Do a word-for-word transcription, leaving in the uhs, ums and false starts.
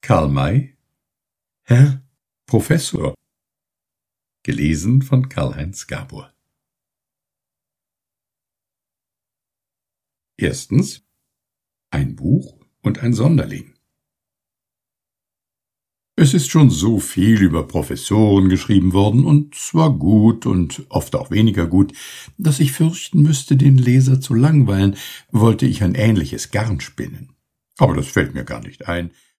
Karl May, Herr Professor. Gelesen von Karl-Heinz Gabor. Erstens. Ein Buch und ein Sonderling. Es ist schon so viel über Professoren geschrieben worden, und zwar gut und oft auch weniger gut, dass ich fürchten müsste, den Leser zu langweilen, wollte ich ein ähnliches Garn spinnen. Aber das fällt mir gar nicht ein.